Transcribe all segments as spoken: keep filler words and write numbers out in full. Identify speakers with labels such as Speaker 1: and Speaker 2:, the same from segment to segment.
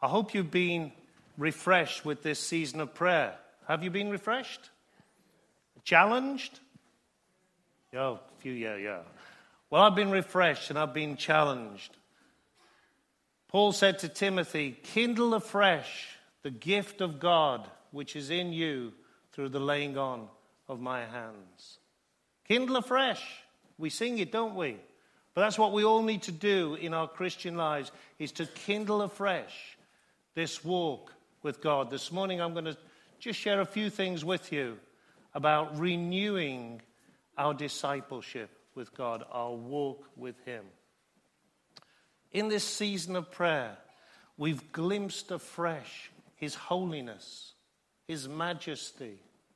Speaker 1: I hope you've been refreshed with this season of prayer. Have you been refreshed? Challenged? Oh, a few, yeah, yeah. Well, I've been refreshed and I've been challenged. Paul said to Timothy, kindle afresh the gift of God which is in you through the laying on of my hands. Kindle afresh. We sing it, don't we? But that's what we all need to do in our Christian lives, is to kindle afresh this walk with God. This morning I'm going to just share a few things with you about renewing our discipleship with God, our walk with Him. In this season of prayer, we've glimpsed afresh His holiness, His majesty.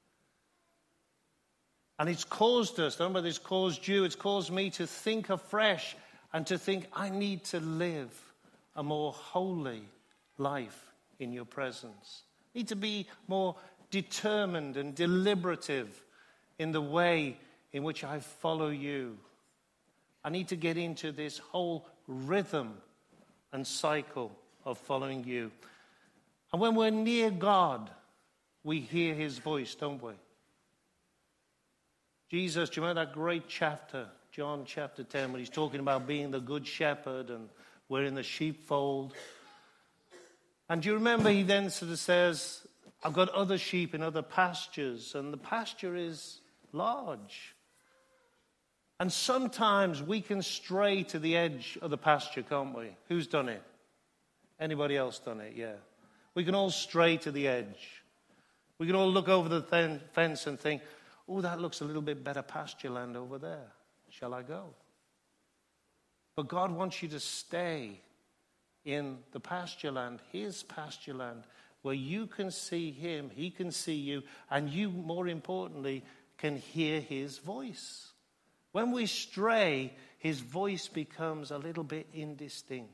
Speaker 1: And it's caused us, I don't know whether it's caused you, it's caused me to think afresh and to think, I need to live a more holy life in your presence. I need to be more determined and deliberative in the way in which I follow you. I need to get into this whole rhythm and cycle of following you. And when we're near God, we hear His voice, don't we? Jesus, do you remember that great chapter, John chapter ten, when He's talking about being the good shepherd and we're in the sheepfold? And do you remember He then sort of says, I've got other sheep in other pastures, and the pasture is large. And sometimes we can stray to the edge of the pasture, can't we? Who's done it? Anybody else done it? Yeah. We can all stray to the edge. We can all look over the th- fence and think, oh, that looks a little bit better pasture land over there. Shall I go? But God wants you to stay in the pasture land, His pasture land, where you can see Him, He can see you, and you, more importantly, can hear His voice. When we stray, His voice becomes a little bit indistinct.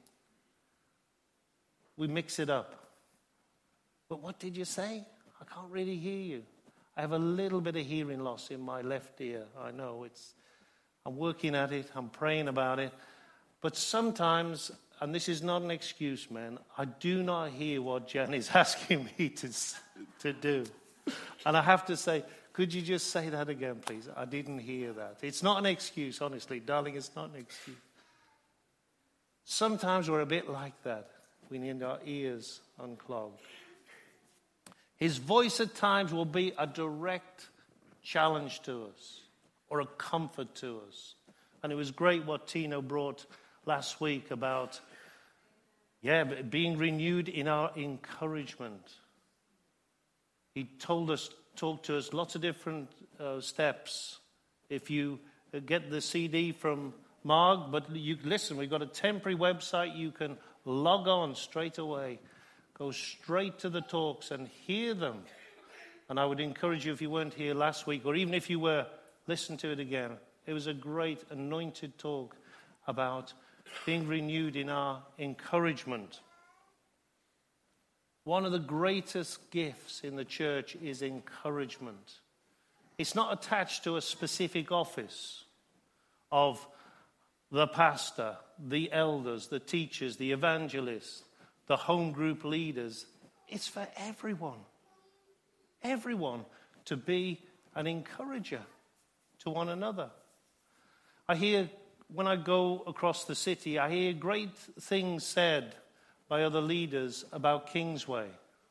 Speaker 1: We mix it up. But what did you say? I can't really hear you. I have a little bit of hearing loss in my left ear. I know it's, I'm working at it. I'm praying about it. But sometimes, and this is not an excuse, man, I do not hear what Jan is asking me to, to do. And I have to say, could you just say that again, please? I didn't hear that. It's not an excuse, honestly. Darling, it's not an excuse. Sometimes we're a bit like that. We need our ears unclogged. His voice at times will be a direct challenge to us or a comfort to us. And it was great what Tino brought last week about, yeah, being renewed in our encouragement. He told us, talked to us lots of different uh, steps. If you get the C D from Marg, but you listen, we've got a temporary website you can log on straight away. Go straight to the talks and hear them. And I would encourage you, if you weren't here last week, or even if you were, listen to it again. It was a great anointed talk about being renewed in our encouragement. One of the greatest gifts in the church is encouragement. It's not attached to a specific office of the pastor, the elders, the teachers, the evangelists, the home group leaders. It's for everyone. Everyone to be an encourager to one another. I hear, when I go across the city, I hear great things said by other leaders about Kingsway.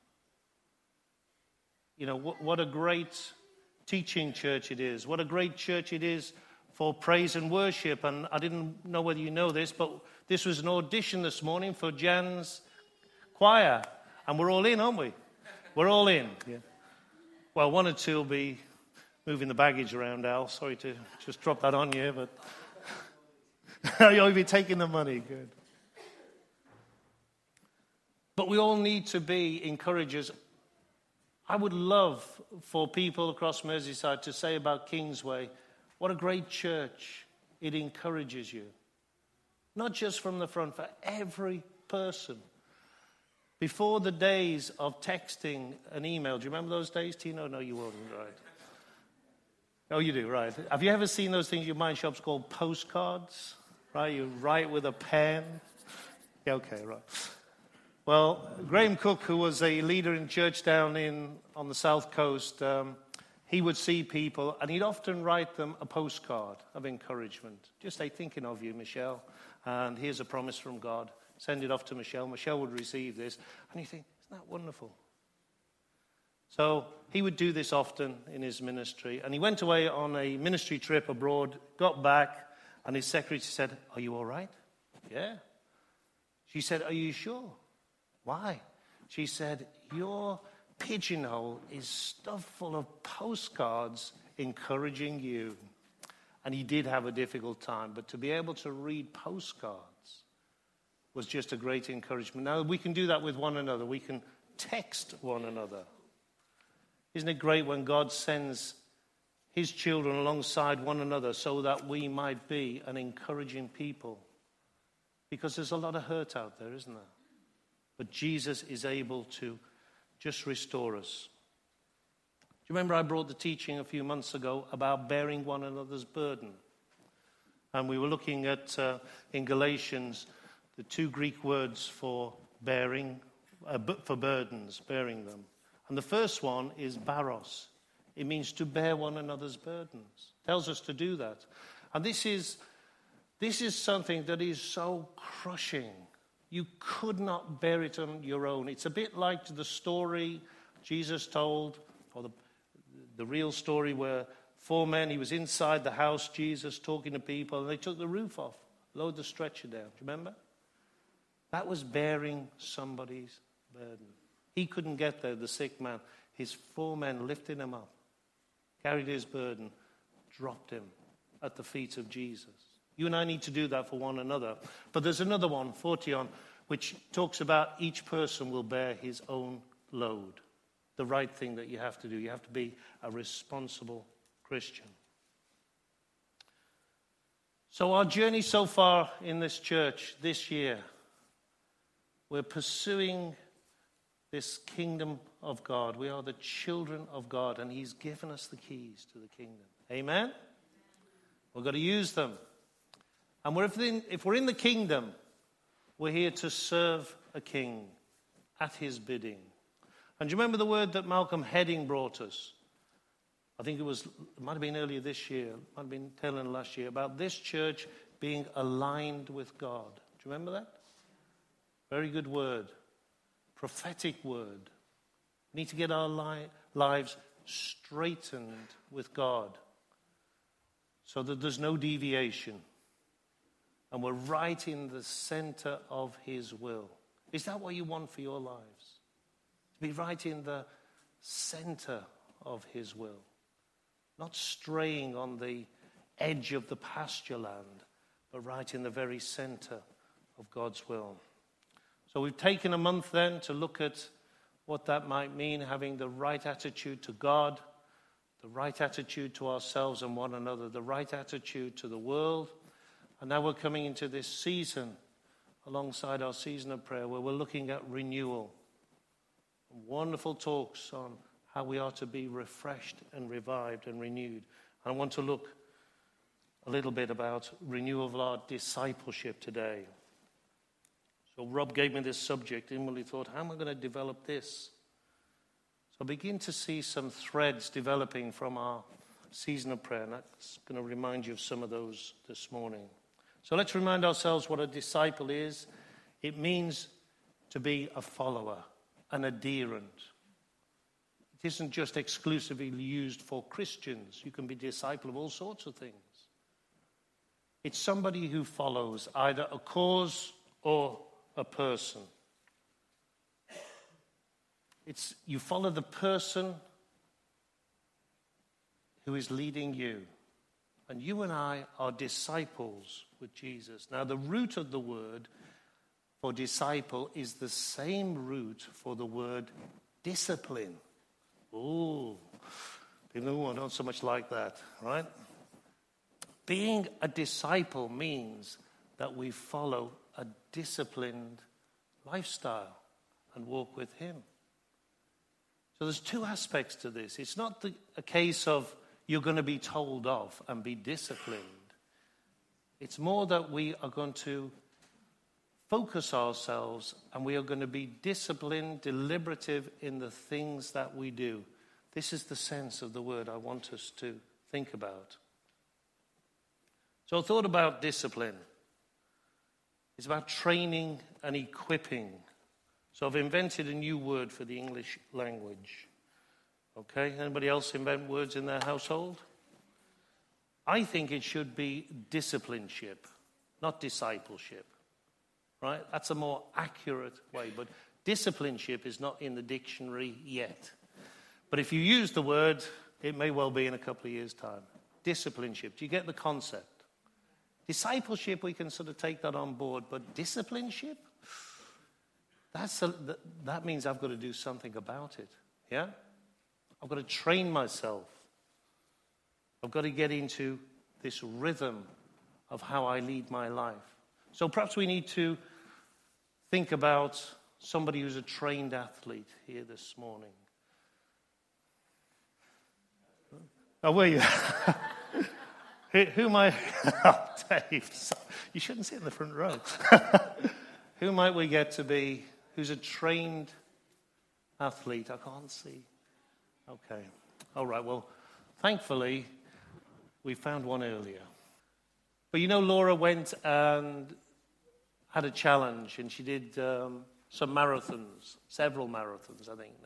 Speaker 1: You know, what, what a great teaching church it is. What a great church it is for praise and worship. And I didn't know whether you know this, but this was an audition this morning for Jan's choir, and we're all in, aren't we? We're all in. Yeah. Well, one or two will be moving the baggage around, Al. Sorry to just drop that on you, but you'll be taking the money. Good. But we all need to be encouragers. I would love for people across Merseyside to say about Kingsway, what a great church. It encourages you. Not just from the front, for every person. Before the days of texting and email, do you remember those days, Tino? No, you won't, right? Oh, you do, right. Have you ever seen those things your mind shops called postcards? Right, you write with a pen. Yeah, okay, right. Well, Graham Cook, who was a leader in church down in on the south coast, um, he would see people and he'd often write them a postcard of encouragement. Just say, thinking of you, Michelle, and here's a promise from God. Send it off to Michelle. Michelle would receive this. And you think, isn't that wonderful? So he would do this often in his ministry. And he went away on a ministry trip abroad, got back, and his secretary said, are you all right? Yeah. She said, are you sure? Why? She said, your pigeonhole is stuffed full of postcards encouraging you. And he did have a difficult time, but to be able to read postcards was just a great encouragement. Now, we can do that with one another. We can text one another. Isn't it great when God sends his children alongside one another so that we might be an encouraging people? Because there's a lot of hurt out there, isn't there? But Jesus is able to just restore us. Do you remember I brought the teaching a few months ago about bearing one another's burden? And we were looking at, uh, in Galatians, the two Greek words for bearing, uh, for burdens, bearing them. And the first one is baros. It means to bear one another's burdens. It tells us to do that. And this is, this is something that is so crushing. You could not bear it on your own. It's a bit like the story Jesus told, or the, the real story where four men, he was inside the house, Jesus, talking to people, and they took the roof off, lowered the stretcher down. Do you remember? That was bearing somebody's burden. He couldn't get there, the sick man. His four men lifted him up, carried his burden, dropped him at the feet of Jesus. You and I need to do that for one another. But there's another one, Phortion, which talks about each person will bear his own load. The right thing that you have to do. You have to be a responsible Christian. So our journey so far in this church this year, we're pursuing this kingdom of God. We are the children of God, and he's given us the keys to the kingdom. Amen? We've got to use them. And we're in, if we're in the kingdom, we're here to serve a king at his bidding. And do you remember the word that Malcolm Hedding brought us? I think it was, it might have been earlier this year, it might have been tail end last year, about this church being aligned with God. Do you remember that? Very good word. Prophetic word. We need to get our li- lives straightened with God so that there's no deviation. And we're right in the center of his will. Is that what you want for your lives? To be right in the center of his will. Not straying on the edge of the pasture land, but right in the very center of God's will. So we've taken a month then to look at what that might mean, having the right attitude to God, the right attitude to ourselves and one another, the right attitude to the world. And now we're coming into this season, alongside our season of prayer, where we're looking at renewal. Wonderful talks on how we are to be refreshed and revived and renewed. And I want to look a little bit about renewal of our discipleship today. So Rob gave me this subject, inwardly thought, how am I going to develop this? So I begin to see some threads developing from our season of prayer, and that's going to remind you of some of those this morning. So let's remind ourselves what a disciple is. It means to be a follower, an adherent. It isn't just exclusively used for Christians. You can be a disciple of all sorts of things. It's somebody who follows either a cause or a person. It's you follow the person who is leading you. And you and I are disciples with Jesus. Now, the root of the word for disciple is the same root for the word discipline. Oh, people don't so much like that, right? Being a disciple means that we follow a disciplined lifestyle and walk with him. So there's two aspects to this. It's not the, a case of you're going to be told off and be disciplined. It's more that we are going to focus ourselves, and we are going to be disciplined, deliberative in the things that we do. This is the sense of the word I want us to think about. So I thought about discipline. It's about training and equipping. So I've invented a new word for the English language. Okay, anybody else invent words in their household? I think it should be discipleship, not discipleship. Right? That's a more accurate way. But discipleship is not in the dictionary yet. But if you use the word, it may well be in a couple of years' time. Discipleship. Do you get the concept? Discipleship, we can sort of take that on board. But discipleship? That's a, that means I've got to do something about it. Yeah? I've got to train myself. I've got to get into this rhythm of how I lead my life. So perhaps we need to think about somebody who's a trained athlete here this morning. Oh, were you? who, who might... Oh, Dave, you shouldn't sit in the front row. Who might we get to be who's a trained athlete? I can't see. Okay. All right, well, thankfully, we found one earlier. But you know, Laura went and had a challenge, and she did um, some marathons, several marathons, I think now.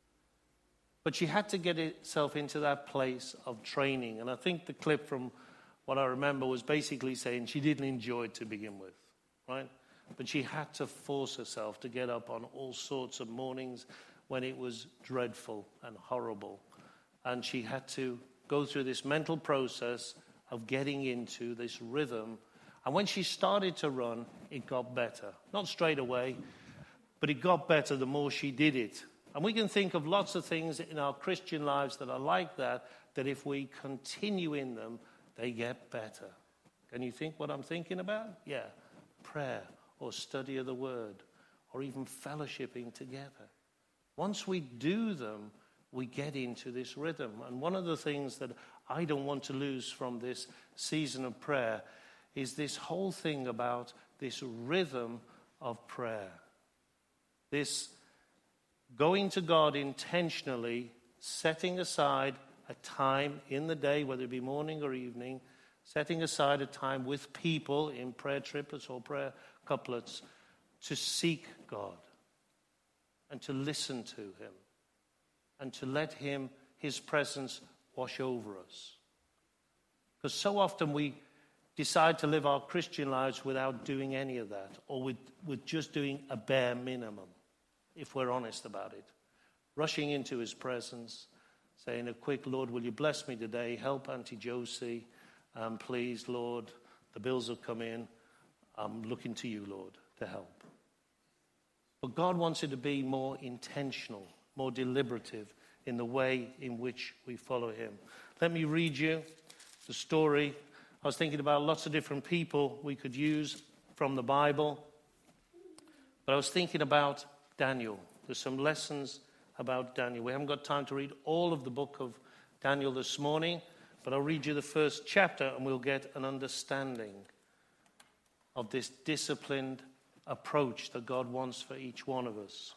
Speaker 1: But she had to get herself into that place of training. And I think the clip from what I remember was basically saying she didn't enjoy it to begin with, right? But she had to force herself to get up on all sorts of mornings when it was dreadful and horrible. And she had to go through this mental process of getting into this rhythm. And when she started to run, it got better. Not straight away, but it got better the more she did it. And we can think of lots of things in our Christian lives that are like that, that if we continue in them, they get better. Can you think what I'm thinking about? Yeah. Prayer or study of the word or even fellowshipping together. Once we do them, we get into this rhythm. And one of the things that I don't want to lose from this season of prayer is this whole thing about this rhythm of prayer. This going to God intentionally, setting aside a time in the day, whether it be morning or evening, setting aside a time with people in prayer triplets or prayer couplets to seek God and to listen to him and to let him, his presence, wash over us. Because so often we decide to live our Christian lives without doing any of that, or with, with just doing a bare minimum, if we're honest about it. Rushing into his presence, saying a quick, Lord, will you bless me today? Help Auntie Josie. Um, please, Lord, the bills have come in. I'm looking to you, Lord, to help. But God wants it to be more intentional, more deliberative in the way in which we follow him. Let me read you the story. I was thinking about lots of different people we could use from the Bible. But I was thinking about Daniel. There's some lessons about Daniel. We haven't got time to read all of the book of Daniel this morning, but I'll read you the first chapter and we'll get an understanding of this disciplined approach that God wants for each one of us.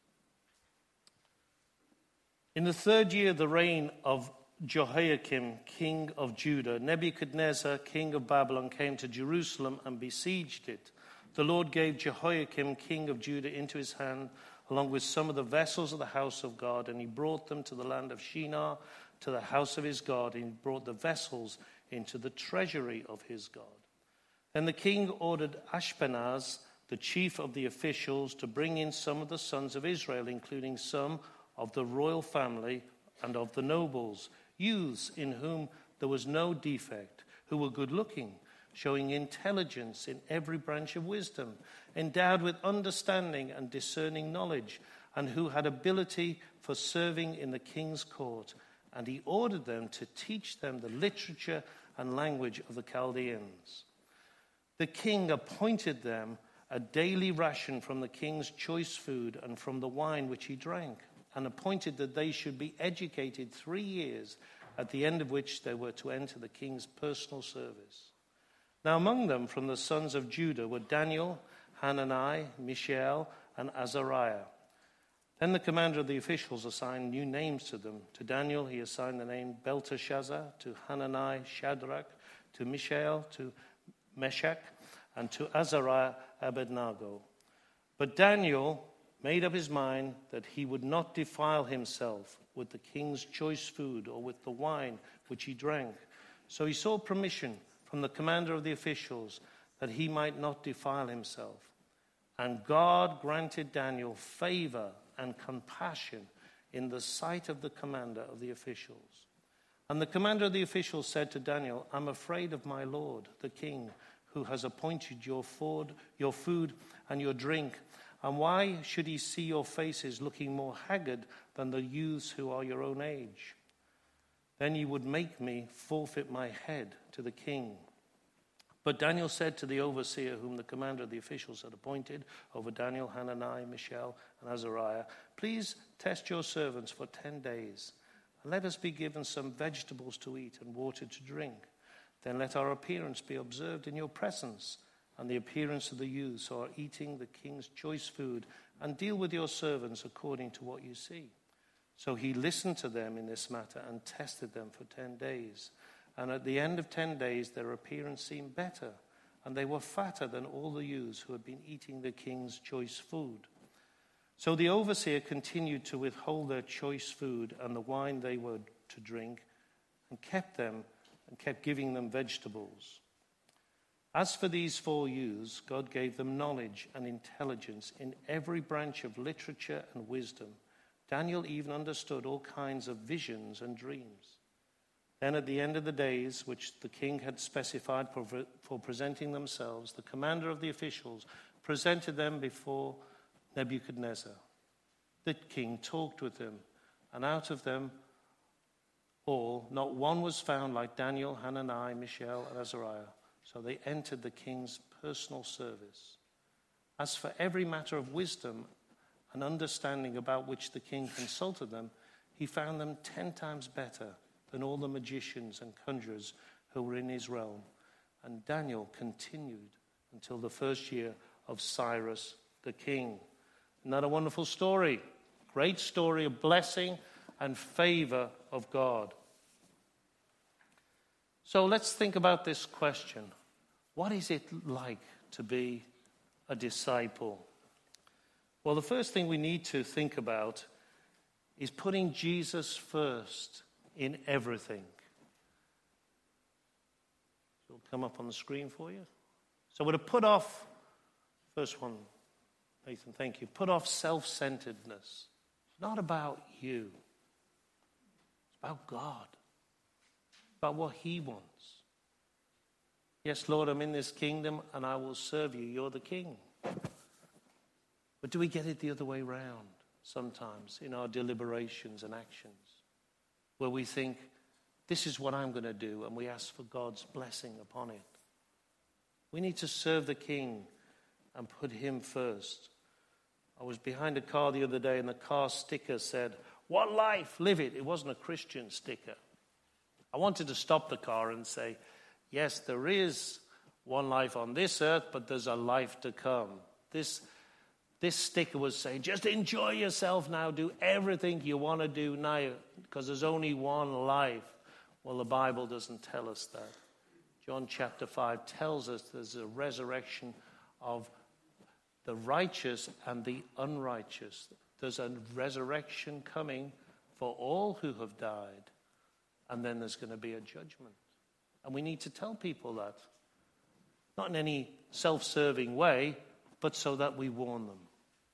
Speaker 1: In the third year of the reign of Jehoiakim, king of Judah, Nebuchadnezzar, king of Babylon, came to Jerusalem and besieged it. The Lord gave Jehoiakim, king of Judah, into his hand, along with some of the vessels of the house of God, and he brought them to the land of Shinar, to the house of his God, and he brought the vessels into the treasury of his God. Then the king ordered Ashpenaz, the chief of the officials, to bring in some of the sons of Israel, including some of the royal family and of the nobles, youths in whom there was no defect, who were good-looking, showing intelligence in every branch of wisdom, endowed with understanding and discerning knowledge, and who had ability for serving in the king's court. And he ordered them to teach them the literature and language of the Chaldeans. The king appointed them a daily ration from the king's choice food and from the wine which he drank, and appointed that they should be educated three years, at the end of which they were to enter the king's personal service. Now among them from the sons of Judah were Daniel, Hanani, Mishael, and Azariah. Then the commander of the officials assigned new names to them. To Daniel he assigned the name Belteshazzar, to Hanani, Shadrach, to Mishael, to Meshach, and to Azariah, Abednego. But Daniel made up his mind that he would not defile himself with the king's choice food or with the wine which he drank. So he sought permission from the commander of the officials that he might not defile himself. And God granted Daniel favor and compassion in the sight of the commander of the officials. And the commander of the officials said to Daniel, I'm afraid of my lord, the king, who has appointed your food, your food and your drink. And why should he see your faces looking more haggard than the youths who are your own age? Then you would make me forfeit my head to the king. But Daniel said to the overseer, whom the commander of the officials had appointed over Daniel, Hanani, Mishael, and Azariah, please test your servants for ten days, and let us be given some vegetables to eat and water to drink. Then let our appearance be observed in your presence, and the appearance of the youths who are eating the king's choice food, and deal with your servants according to what you see. So he listened to them in this matter and tested them for ten days. And at the end of ten days, their appearance seemed better, and they were fatter than all the youths who had been eating the king's choice food. So the overseer continued to withhold their choice food and the wine they were to drink, and kept them and kept giving them vegetables. As for these four youths, God gave them knowledge and intelligence in every branch of literature and wisdom. Daniel even understood all kinds of visions and dreams. Then at the end of the days, which the king had specified for presenting themselves, the commander of the officials presented them before Nebuchadnezzar. The king talked with them, and out of them all, not one was found like Daniel, Hanani, Mishael, and Azariah. So they entered the king's personal service. As for every matter of wisdom and understanding about which the king consulted them, he found them ten times better than all the magicians and conjurers who were in his realm. And Daniel continued until the first year of Cyrus the king. Isn't that a wonderful story? Great story of blessing and favor of God. So let's think about this question. What is it like to be a disciple? Well, the first thing we need to think about is putting Jesus first in everything. It'll come up on the screen for you. So we're to put off, first one, Nathan, thank you. Put off self-centeredness. It's not about you. It's about God. It's about what he wants. Yes, Lord, I'm in this kingdom and I will serve you. You're the king. But do we get it the other way around sometimes in our deliberations and actions? Where we think, this is what I'm going to do, and we ask for God's blessing upon it. We need to serve the king and put him first. I was behind a car the other day, and the car sticker said, what life? Live it. It wasn't a Christian sticker. I wanted to stop the car and say, yes, there is one life on this earth, but there's a life to come. This This sticker was saying, just enjoy yourself now. Do everything you want to do now because there's only one life. Well, the Bible doesn't tell us that. John chapter five tells us there's a resurrection of the righteous and the unrighteous. There's a resurrection coming for all who have died. And then there's going to be a judgment. And we need to tell people that. Not in any self-serving way, but so that we warn them.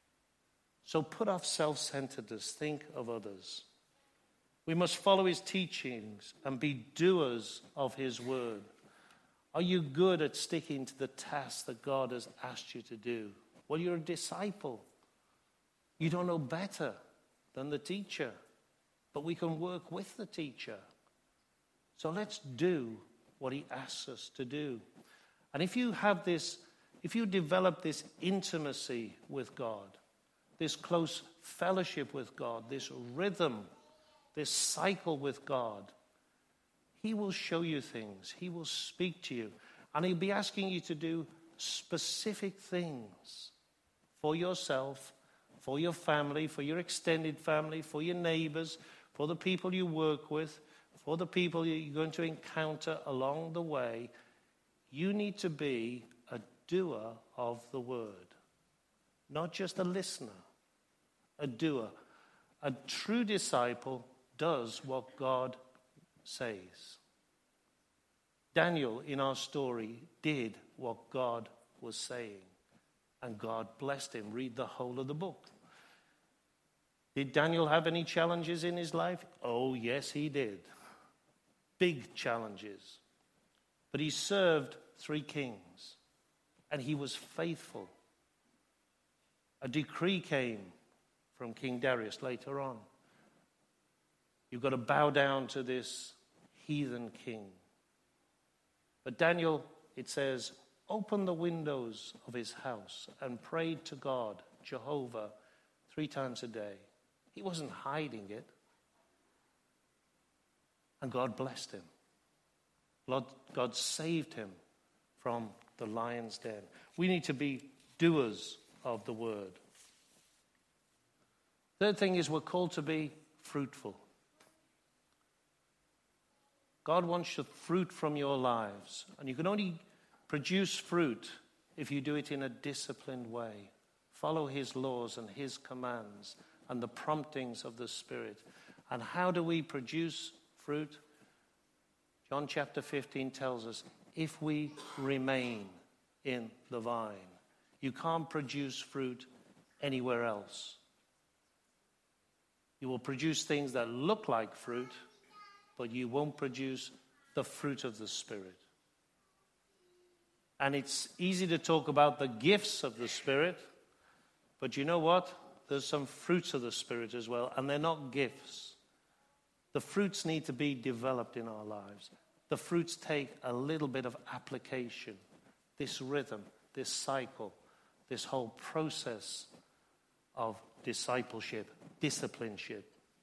Speaker 1: So put off self-centeredness, think of others. We must follow his teachings and be doers of his word. Are you good at sticking to the task that God has asked you to do? Well, you're a disciple. You don't know better than the teacher, but we can work with the teacher. So let's do what he asks us to do. And if you have this, if you develop this intimacy with God, this close fellowship with God, this rhythm, this cycle with God, he will show you things. He will speak to you. And he'll be asking you to do specific things for yourself, for your family, for your extended family, for your neighbors, for the people you work with, for the people you're going to encounter along the way. You need to be a doer of the word, not just a listener, a doer. A true disciple does what God says. Daniel, in our story, did what God was saying, and God blessed him. Read the whole of the book. Did Daniel have any challenges in his life? Oh, yes, he did. Big challenges. But he served three kings, and he was faithful. A decree came from King Darius later on. You've got to bow down to this heathen king. But Daniel, it says, opened the windows of his house and prayed to God, Jehovah, three times a day. He wasn't hiding it. And God blessed him. God, God saved him from the lion's den. We need to be doers of the word. Third thing is we're called to be fruitful. God wants the fruit from your lives. And you can only produce fruit if you do it in a disciplined way. Follow his laws and his commands and the promptings of the Spirit. And how do we produce fruit? John chapter fifteen tells us, if we remain in the vine. You can't produce fruit anywhere else. You will produce things that look like fruit, but you won't produce the fruit of the Spirit. And it's easy to talk about the gifts of the Spirit, but you know what? There's some fruits of the Spirit as well, and they're not gifts. The fruits need to be developed in our lives. The fruits take a little bit of application, this rhythm, this cycle, this whole process of discipleship, discipleship.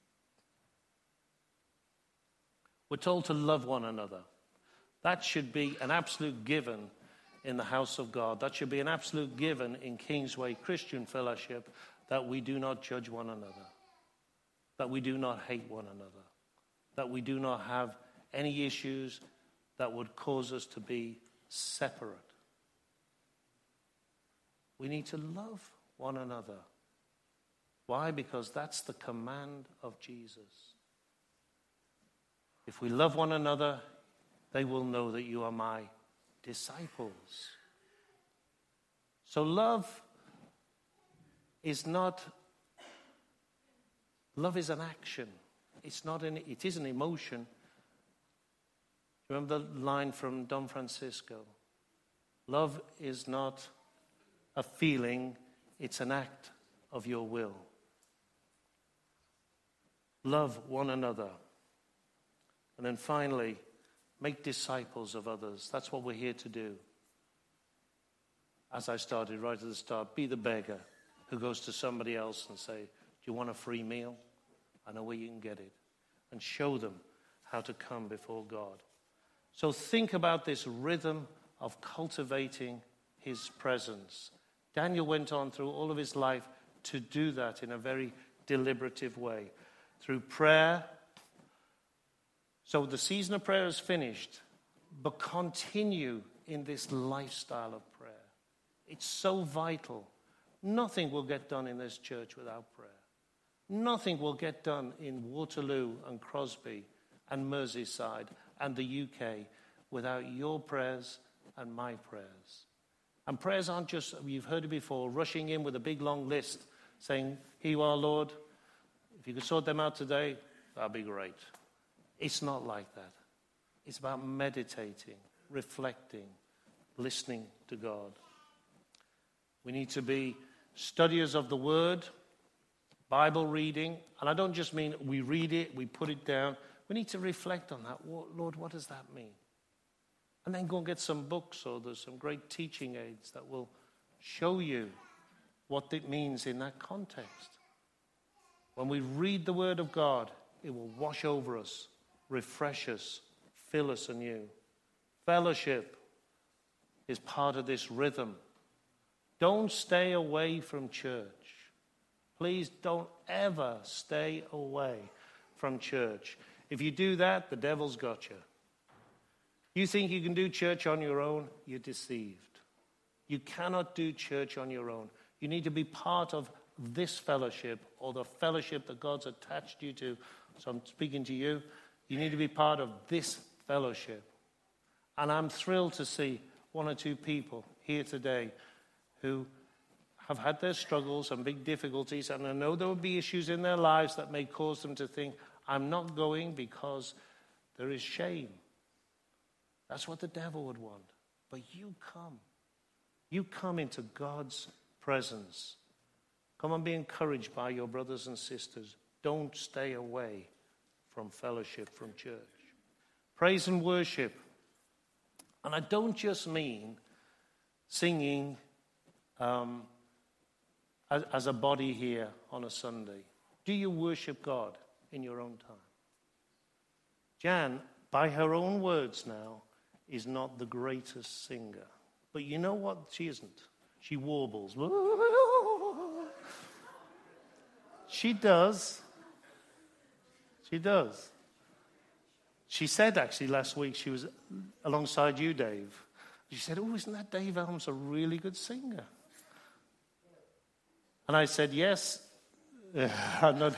Speaker 1: We're told to love one another. That should be an absolute given in the house of God. That should be an absolute given in Kingsway Christian Fellowship, that we do not judge one another, that we do not hate one another, that we do not have any issues that would cause us to be separate. We need to love one another. Why? Because that's the command of Jesus. If we love one another, they will know that you are my disciples. So love is not, love is an action. It's not an, it is an emotion. Remember the line from Don Francisco? Love is not a feeling, it's an act of your will. Love one another. And then finally, make disciples of others. That's what we're here to do. As I started right at the start, be the beggar who goes to somebody else and say, do you want a free meal? I know where you can get it. And show them how to come before God. So think about this rhythm of cultivating his presence. Daniel went on through all of his life to do that in a very deliberative way. Through prayer. So the season of prayer is finished, but continue in this lifestyle of prayer. It's so vital. Nothing will get done in this church without prayer. Nothing will get done in Waterloo and Crosby and Merseyside and the U K without your prayers and my prayers. And prayers aren't just, you've heard it before, rushing in with a big long list saying, here you are, Lord. If you could sort them out today, that'd be great. It's not like that. It's about meditating, reflecting, listening to God. We need to be studiers of the Word, Bible reading. And I don't just mean we read it, we put it down. We need to reflect on that. Lord, what does that mean? And then go and get some books, or there's some great teaching aids that will show you what it means in that context. When we read the Word of God, it will wash over us, refresh us, fill us anew. Fellowship. is part of this rhythm. Don't stay away from church. Please don't ever stay away from church. If you do that, the devil's got you. You think you can do church on your own? You're deceived. You cannot do church on your own. You need to be part of this fellowship, or the fellowship that God's attached you to. So I'm speaking to you. You need to be part of this fellowship. And I'm thrilled to see one or two people here today who have had their struggles and big difficulties, and I know there will be issues in their lives that may cause them to think, I'm not going because there is shame. That's what the devil would want. But you come. You come into God's presence. Come and be encouraged by your brothers and sisters. Don't stay away from fellowship, from church. Praise and worship. And I don't just mean singing um, as, as a body here on a Sunday. Do you worship God in your own time? Jan, by her own words now, is not the greatest singer. But you know what? She isn't. She warbles. She does. She does. She said, actually, last week, she was alongside you, Dave. She said, oh, isn't that Dave Elms a really good singer? And I said, yes. I'm not.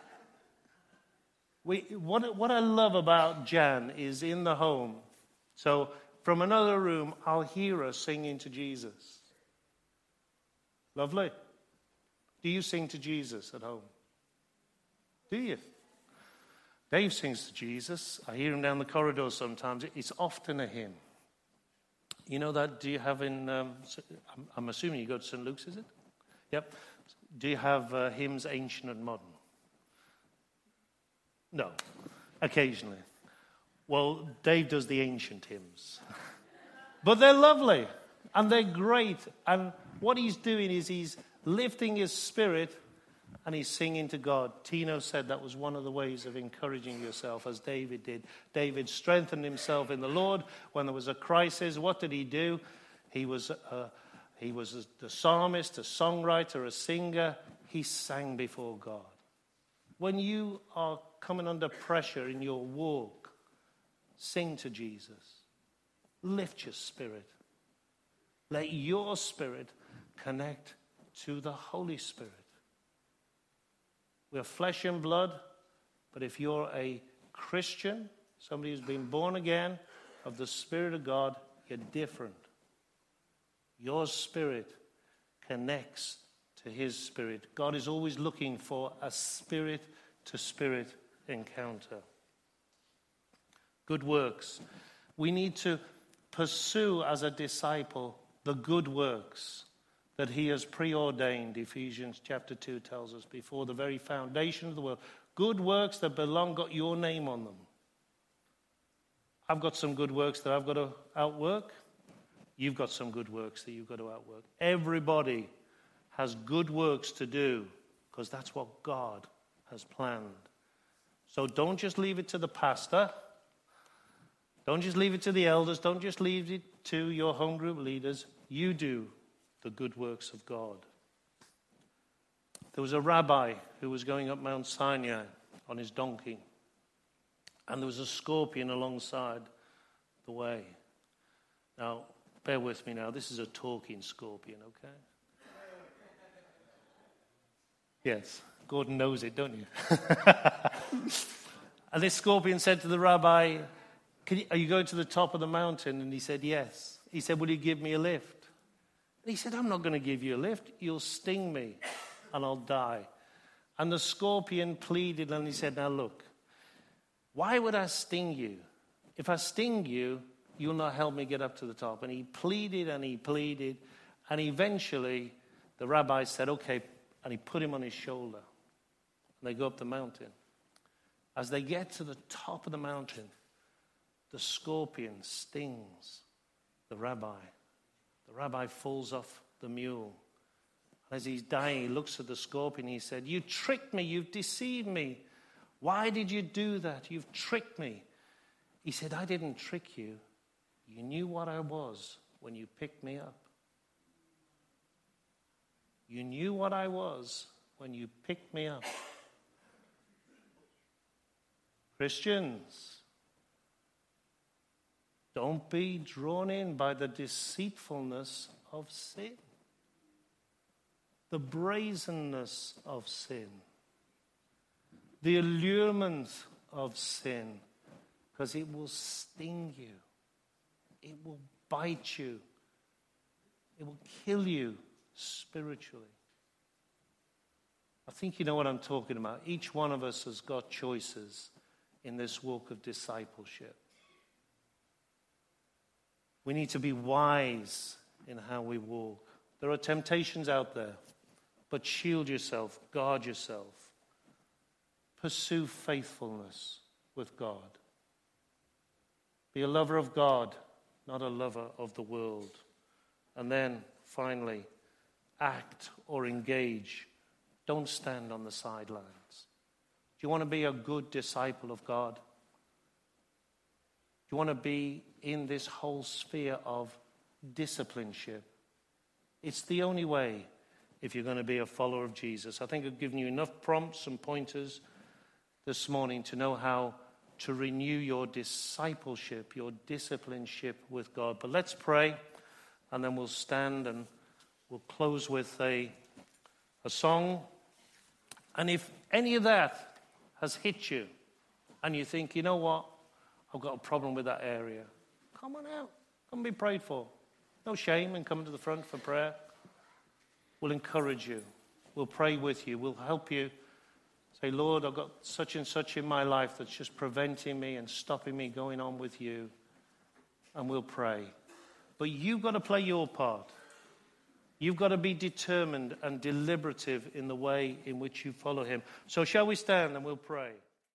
Speaker 1: We, what, what I love about Jan is in the home. So from another room, I'll hear her singing to Jesus. Lovely. Do you sing to Jesus at home? Do you? Dave sings to Jesus. I hear him down the corridor sometimes. It's often a hymn. You know that? Do you have in, um, I'm, I'm assuming you go to Saint Luke's, is it? Yep. Do you have uh, hymns ancient and modern? No. Occasionally. Well, Dave does the ancient hymns. But they're lovely. And they're great. And what he's doing is he's lifting his spirit and he's singing to God. Tino said that was one of the ways of encouraging yourself, as David did. David strengthened himself in the Lord when there was a crisis. What did he do? He was uh, he was the psalmist, a songwriter, a singer. He sang before God. When you are coming under pressure in your walk, sing to Jesus. Lift your spirit. Let your spirit connect to the Holy Spirit. We're flesh and blood, but if you're a Christian, somebody who's been born again of the Spirit of God, you're different. Your spirit connects to His Spirit. God is always looking for a spirit-to-spirit encounter. Good works. We need to pursue as a disciple the good works that He has preordained, Ephesians chapter two tells us, before the very foundation of the world. Good works that belong, got your name on them. I've got some good works that I've got to outwork. You've got some good works that you've got to outwork. Everybody has good works to do because that's what God has planned. So don't just leave it to the pastor. Don't just leave it to the elders. Don't just leave it to your home group leaders. You do the good works of God. There was a rabbi who was going up Mount Sinai on his donkey, and there was a scorpion alongside the way. Now, bear with me now. This is a talking scorpion, okay? Yes, Gordon knows it, don't you? And this scorpion said to the rabbi, Can you, are you going to the top of the mountain? And he said, yes. He said, will you give me a lift? And he said, I'm not going to give you a lift. You'll sting me and I'll die. And the scorpion pleaded and he said, now look, why would I sting you? If I sting you, you'll not help me get up to the top. And he pleaded and he pleaded. And eventually the rabbi said, okay. And he put him on his shoulder. And they go up the mountain. As they get to the top of the mountain, the scorpion stings the rabbi. The rabbi falls off the mule. As he's dying, he looks at the scorpion. He said, you tricked me. You've deceived me. Why did you do that? You've tricked me. He said, I didn't trick you. You knew what I was when you picked me up. You knew what I was when you picked me up. Christians, don't be drawn in by the deceitfulness of sin, the brazenness of sin, the allurement of sin, because it will sting you. It will bite you. It will kill you spiritually. I think you know what I'm talking about. Each one of us has got choices in this walk of discipleship. We need to be wise in how we walk. There are temptations out there, but shield yourself, guard yourself. Pursue faithfulness with God. Be a lover of God, not a lover of the world. And then, finally, act or engage. Don't stand on the sidelines. Do you want to be a good disciple of God? Do you want to be in this whole sphere of discipleship? It's the only way if you're going to be a follower of Jesus. I think I've given you enough prompts and pointers this morning to know how to renew your discipleship, your discipleship with God. But let's pray, and then we'll stand and we'll close with a, a song. And if any of that has hit you, and you think, you know what, I've got a problem with that area, come on out. Come be prayed for. No shame in coming to the front for prayer. We'll encourage you. We'll pray with you. We'll help you. Say, Lord, I've got such and such in my life that's just preventing me and stopping me going on with you. And we'll pray. But you've got to play your part. You've got to be determined and deliberative in the way in which you follow him. So shall we stand and we'll pray?